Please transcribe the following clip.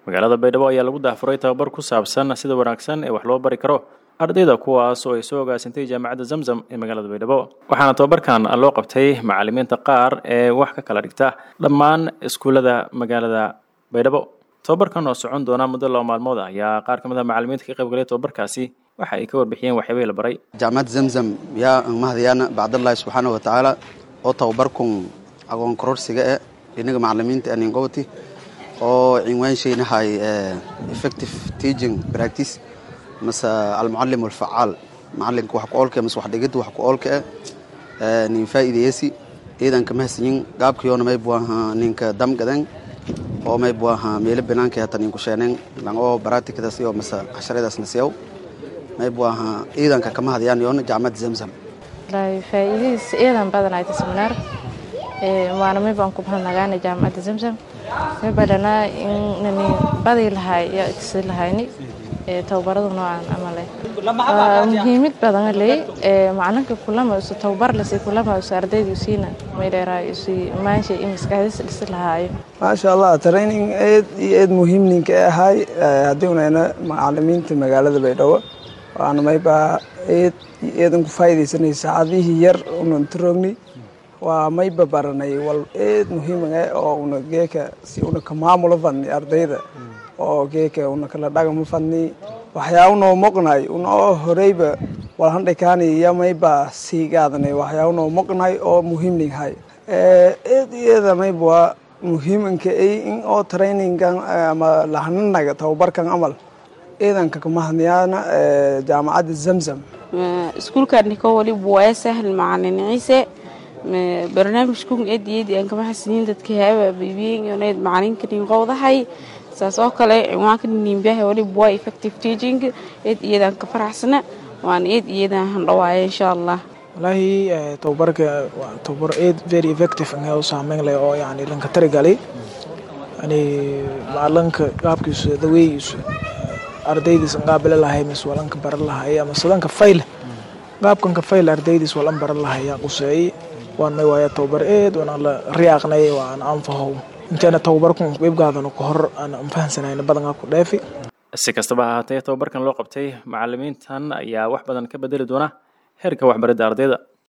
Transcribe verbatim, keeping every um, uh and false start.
magaalada Baydhabo ayaa lagu daafuray tababar ku saabsan sida wanaagsan ee wax loo bari karo ardayda kuwaas oo ay soo agaasintay jaamacadda Zamzam ee magaalada Baydhabo waxaana tababarkan loo qabtay macallimiinta qaar ee wax ka kala dhigta dhammaan iskuulada magaalada Baydhabo tababarkan oo socon doona muddo laba maalmood ah ayaa qaar ka mid ah macallimiinta ka qayb galay tababarkaasi waxa ay ka warbixiyeen waxyaabo la baray jaamacadda Zamzam yaa mahadiyana bacdallahi subhanahu wa ta'ala oo tababarkan aqoon kororsiga ee inaga macallimiinta aan ingowti oo cinwaansheena hay effective teaching practice masa al-muallim wal-fa'al macallinka wax ku oolka mas wax dhigid wax ku oolka ee nin faa'iideeyay iidan kama hasin gaabkiyoona may buaha ninka damgadan oo may buaha meel banaanka hata nin ku sheeneen lan oo practice iyo masa casharadaas nasiyow may buaha iidan ka kama hadiyaan yoona jaamacadda Zamzam la faa'iideys iidan badan ay seminar ee waana may baan ku baxnagaana jaamacadda Zamzam may badana in badi lahay ya igsi lahayni ee tababarada noocan amal ah muhiimad badan leh ee macallinka kulama uu tababar la si kulama uu ardaydu siina may dheeray si maansha in iskaadis dhis lahaay ma sha Allah training aad iyo aad muhiim ninka ahay hadii una macallimiinta magaalada Baydhabo waana may ba aad aad ku faa'iideysanay saacadihii yar una introogni waa may babaranay wal aad muhiim ah oo una geeka si una ka maamulo fadni ardayda oo geeka una kala dhagamo fadni waxyaabo noo moqnay una horeyba wal handhikaani iyo may ba si gaadanay waxyaabo noo moqnay oo muhiim yahay ee aad iyada may baa muhiimanka ay in oo trainingan ama lahannaga tababarkan amal ciidanka ka mahadniyana jaamacadda Zamzam iskuulkan niko wali waa sahal macallin ciise barnaamijku eediyada aan kama xasinin dadka haba bibiin iyo macallinka nin qowdahay saas oo kale waan ka nimbahay wali waa effective teaching eediyada ka faraxsana waan eediyada han dhawaay insha Allah wallahi tababarka waa tababar eed very effective oo saameyn leh oo yaani lanka tarigalay ani macallinka qaabkiisa daweeyis ardaydiis qaabila lahay mis walanka bar lahay ama sadanka fail qaabkan ka fail ardaydiis walan bar lahay qusay waan may waaya tababar eed waan la riyaaqnay waan anfaho intaana tababarkan qayb qaadan ku hor aan fahansanayna badan ku dheefi si kastaba ha ahaatee tababarkan loo qabtay macallimiintan ayaa wax badan ka bedeli doona heerka waxbaridda ardayda